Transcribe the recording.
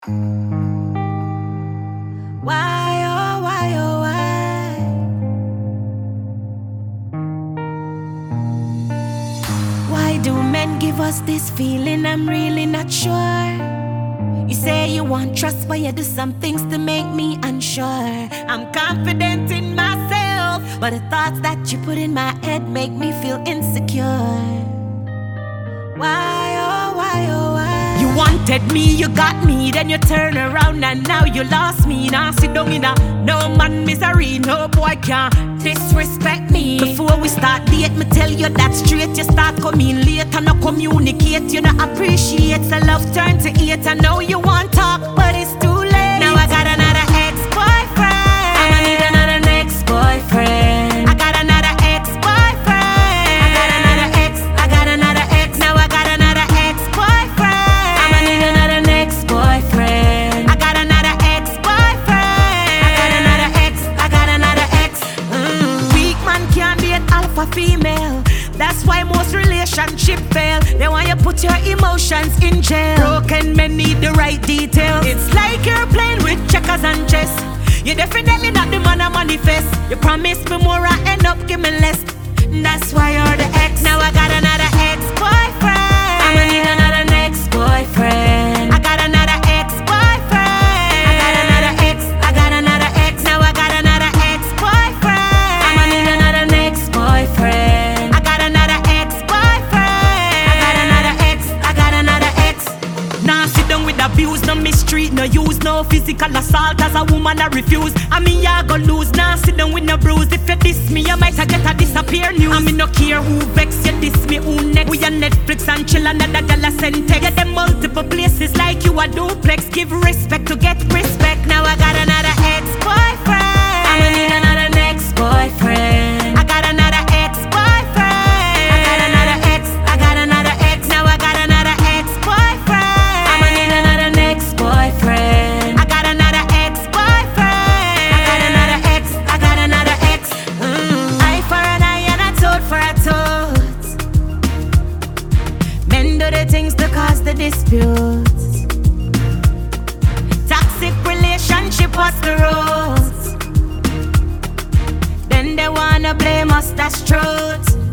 Why, oh, why, oh, why? Why do men give us this feeling? I'm really not sure. You say you want trust, but you do some things to make me unsure. I'm confident in myself, but the thoughts that you put in my head make me feel insecure. Why, oh, why, oh, why? You wanted me, you got me, then you turn around and now you lost me. Now sit down in a no man misery, no boy can disrespect me. Before we start date, me tell you that straight. You start coming late and not communicate. You not appreciate, so love turn to hate. I know you want talk, but it's too late. Now I got another ex-boyfriend. I'ma need another next boyfriend. I got another ex-boyfriend. I got another ex. I got another ex. Now I got another ex-boyfriend. I'ma need another next boyfriend. I got another ex-boyfriend. I got another ex. I got another ex. Weak man can't be an alpha female. That's why most relationships fail. They want you put your emotions in jail. Broken men need the right details. It's like you're playing with checkers and chess. You're definitely not the man I manifest. You promised me more, I end up giving less. That's why you're the ex. Now I got another ex-boyfriend. I'ma need another next boyfriend. I got another ex-boyfriend. I got another ex. I got another ex. Now I got another ex-boyfriend. I'ma need another next boyfriend. I got another ex-boyfriend. I got another ex. I got another ex. Now sit down with abuse, no mistreat, no use, no physical assault. As a woman I refuse. I mean ya go lose. Now sit down with no bruise. If you diss me, you might get a disappear news. I mean no care who vex you, diss me who next. We on Netflix and chill another gala send text. Get them multiple places like you a duplex. Give respect to get respect. Now I got another ex-boyfriend. I'ma need another next boyfriend. I got another ex-boyfriend. I got another ex. I got another ex. Now I got another ex-boyfriend. I'ma need another next boyfriend. I got another ex-boyfriend. I got another ex. I got another ex. Eye for an eye and a tooth for a tooth. Men do the things to cause the disputes. Toxic relationship, what's the rules? Then they wanna blame us, that's truth.